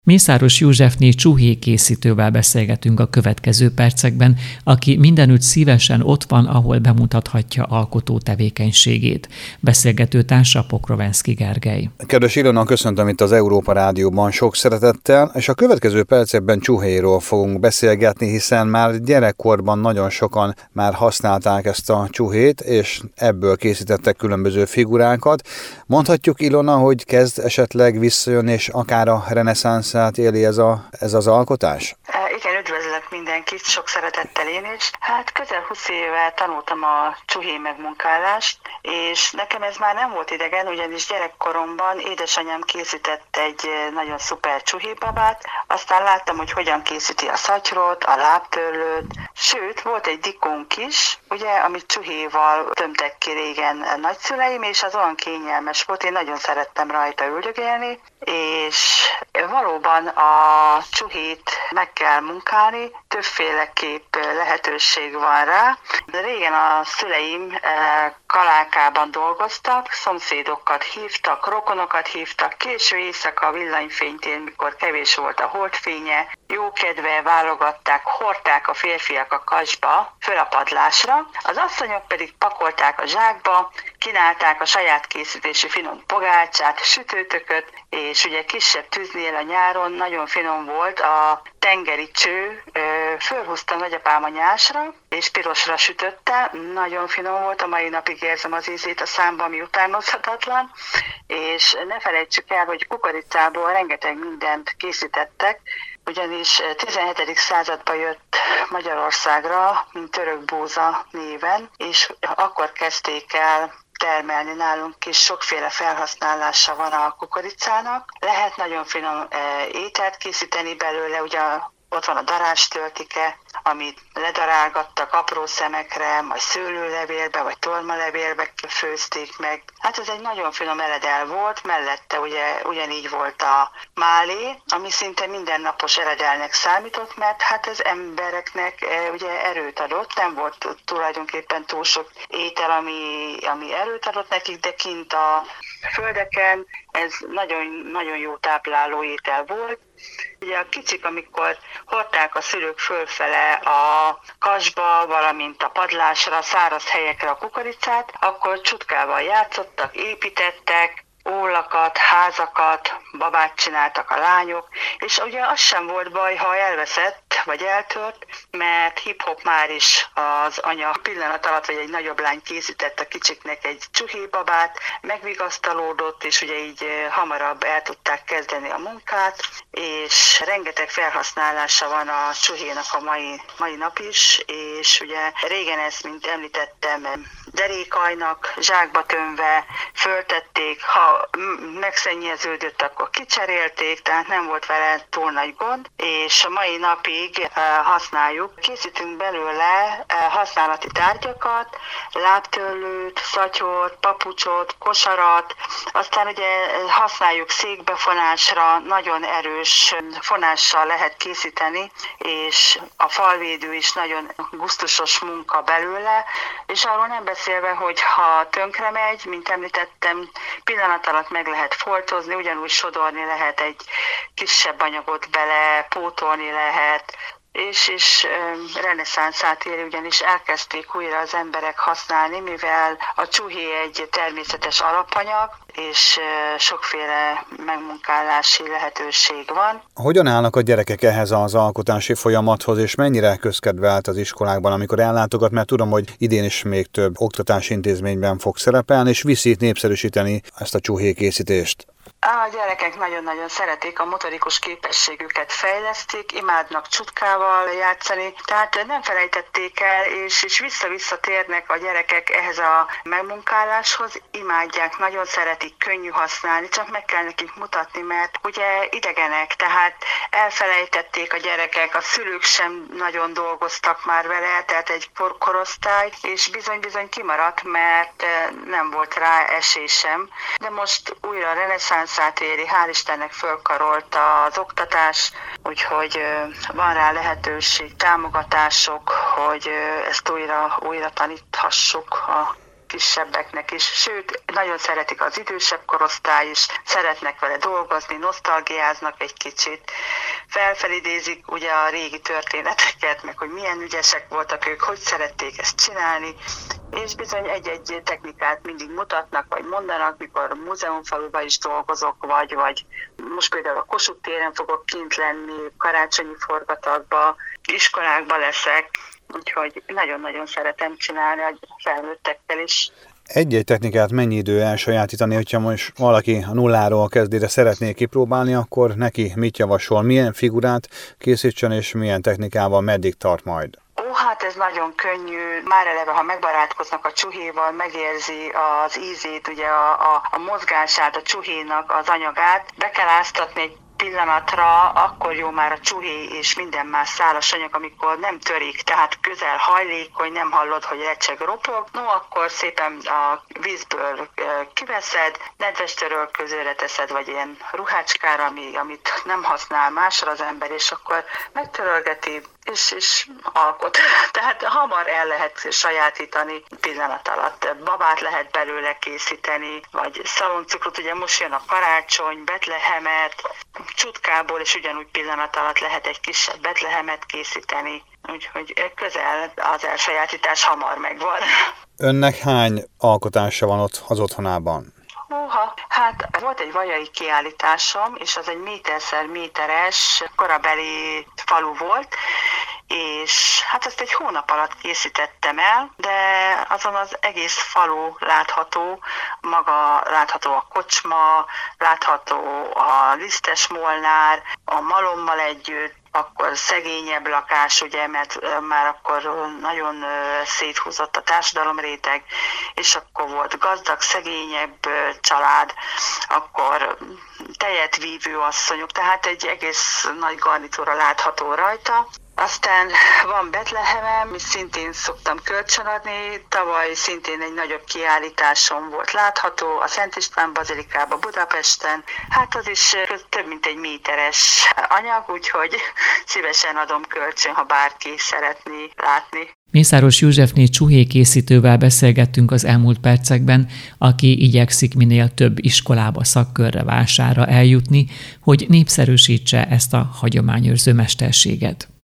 Mészáros Józsefné csuhékészítővel beszélgetünk a következő percekben, aki mindenütt szívesen ott van, ahol bemutathatja alkotó tevékenységét. Beszélgető társa Pokrovenszky Gergely. Kedves Ilona, köszöntöm itt az Európa Rádióban sok szeretettel, és a következő percekben csuhéról fogunk beszélgetni, hiszen már gyerekkorban nagyon sokan már használták ezt a csuhét, és ebből készítettek különböző figurákat. Mondhatjuk, Ilona, hogy kezd esetleg visszajönni, és akár a reneszánszát éli ez az alkotás? Igen, üdvözlök mindenkit, sok szeretettel én is. Hát közel 20 éve tanultam a csuhé megmunkálást, és nekem ez már nem volt idegen, ugyanis gyerekkoromban édesanyám készített egy nagyon szuper csuhébabát, aztán láttam, hogy hogyan készíti a szatyrot, a lábtörlőt, sőt, volt egy dikónk is, ugye, amit csuhéval tömtek ki régen nagyszüleim, és az olyan kényelmes volt, én nagyon szerettem rajta üldögélni, és valóban a csuhét meg kell munkálni, többféleképp lehetőség van rá. Régen a szüleim kalákában dolgoztak, szomszédokat hívtak, rokonokat hívtak, késő éjszaka villanyfénytén, mikor kevés volt a holdfénye, jókedve válogatták, hordták a férfiak a kasba, föl a padlásra, az asszonyok pedig pakolták a zsákba, kínálták a saját készítésű finom pogácsát, sütőtököt, és ugye kisebb tűznél a nyáron nagyon finom volt a tengeri cső, fölhúzta nagyapám a nyásra, és pirosra sütötte, nagyon finom volt, a mai napig érzem az ízét a számban, ami utánozhatatlan, és ne felejtsük el, hogy kukoricából rengeteg mindent készítettek, ugyanis 17. században jött Magyarországra, mint török búza néven, és akkor kezdték el termelni nálunk is, sokféle felhasználása van a kukoricának. Lehet nagyon finom ételt készíteni belőle, ugye ott van a darástöltike, amit ledarálgattak apró szemekre, majd szőlőlevélbe vagy tormalevélbe főzték meg. Hát ez egy nagyon finom eledel volt, mellette ugye ugyanígy volt a málé, ami szinte mindennapos eredelnek számított, mert hát az embereknek ugye erőt adott, nem volt tulajdonképpen túl sok étel, ami erőt adott nekik, de kint a földeken ez nagyon, nagyon jó tápláló étel volt. Ugye a kicsik, amikor hordták a szülők fölfele a kasba, valamint a padlásra, száraz helyekre a kukoricát, akkor csutkával játszottak, építettek, ólakat, házakat, babát csináltak a lányok, és ugye az sem volt baj, ha elveszett vagy eltört, mert hip-hop már is az anya pillanat alatt, vagy egy nagyobb lány készített a kicsiknek egy csuhébabát, megvigasztalódott, és ugye így hamarabb el tudták kezdeni a munkát, és rengeteg felhasználása van a csuhénak a mai nap is, és ugye régen ezt, mint említettem, derékajnak, zsákba tömve föltették, ha megszennyeződött, akkor kicserélték, tehát nem volt vele túl nagy gond, és a mai napig használjuk. Készítünk belőle használati tárgyakat, lábtörlőt, szatyort, papucsot, kosarat, aztán ugye használjuk székbefonásra, nagyon erős fonással lehet készíteni, és a falvédő is nagyon gusztusos munka belőle, és arról nem beszélve, hogy ha tönkre megy, mint említettem, pillanat alatt meg lehet foltozni, ugyanúgy sodorni lehet egy kisebb anyagot bele, pótolni lehet, és reneszánszát éri, ugyanis elkezdték újra az emberek használni, mivel a csuhé egy természetes alapanyag, és sokféle megmunkálási lehetőség van. Hogyan állnak a gyerekek ehhez az alkotási folyamathoz, és mennyire közkedvelt az iskolákban, amikor ellátogat, mert tudom, hogy idén is még több oktatási intézményben fog szerepelni, és viszi népszerűsíteni ezt a csuhékészítést? A gyerekek nagyon-nagyon szeretik, a motorikus képességüket fejlesztik, imádnak csutkával játszani, tehát nem felejtették el, és vissza-vissza térnek a gyerekek ehhez a megmunkáláshoz, imádják, nagyon szeretik, könnyű használni, csak meg kell nekik mutatni, mert ugye idegenek, tehát elfelejtették a gyerekek, a szülők sem nagyon dolgoztak már vele, tehát egy korosztály, és bizony-bizony kimaradt, mert nem volt rá esély sem, de most újra reneszánsz éri, hál' Istennek fölkarolt az oktatás, úgyhogy van rá lehetőség, támogatások, hogy ezt újra taníthassuk a kisebbeknek is, sőt, nagyon szeretik az idősebb korosztály is, szeretnek vele dolgozni, nosztalgiáznak egy kicsit, felfelidézik ugye a régi történeteket, meg hogy milyen ügyesek voltak ők, hogy szerették ezt csinálni, és bizony egy-egy technikát mindig mutatnak, vagy mondanak, mikor múzeumfaluban is dolgozok, vagy most például a Kossuth téren fogok kint lenni, karácsonyi forgatagba, iskolákba leszek, úgyhogy nagyon-nagyon szeretem csinálni a felnőttekkel is. Egy-egy technikát mennyi idő elsajátítani, hogyha most valaki a nulláról kezd, de szeretné kipróbálni, akkor neki mit javasol, milyen figurát készítsen, és milyen technikával meddig tart majd? Hát ez nagyon könnyű, már eleve, ha megbarátkoznak a csuhéval, megérzi az ízét, ugye a mozgását, a csuhénak az anyagát, be kell áztatni egy pillanatra, akkor jó már a csuhé és minden más szálas anyag, amikor nem törik, tehát közel hajlékony, nem hallod, hogy recseg, ropog. No, akkor szépen a vízből kiveszed, nedves törölközőre teszed, vagy ilyen ruhácskára, amit nem használ másra az ember, és akkor megtörölgeti, és alkot. Tehát hamar el lehet sajátítani pillanat alatt. Babát lehet belőle készíteni, vagy szaloncukrot, ugye most jön a karácsony, betlehemet, csutkából, és ugyanúgy pillanat alatt lehet egy kisebb betlehemet készíteni. Úgyhogy közel az elsajátítás hamar megvan. Önnek hány alkotása van ott az otthonában? Hát volt egy vajai kiállításom, és az egy méterszer méteres korabeli falu volt, és hát ezt egy hónap alatt készítettem el, de azon az egész falu látható, maga látható a kocsma, látható a lisztes molnár, a malommal együtt, akkor szegényebb lakás, ugye, mert már akkor nagyon széthúzott a társadalomréteg, és akkor volt gazdag, szegényebb család, akkor tejet vívő asszonyok, tehát egy egész nagy garnitúra látható rajta. Aztán van Betlehemem, amit szintén szoktam kölcsönadni, tavaly szintén egy nagyobb kiállításom volt látható, a Szent István bazilikában Budapesten, hát az is több mint egy méteres anyag, úgyhogy szívesen adom kölcsön, ha bárki szeretné látni. Mészáros Józsefné csuhékészítővel beszélgettünk az elmúlt percekben, aki igyekszik minél több iskolába, szakkörre, vásárra eljutni, hogy népszerűsítse ezt a hagyományőrző mesterséget.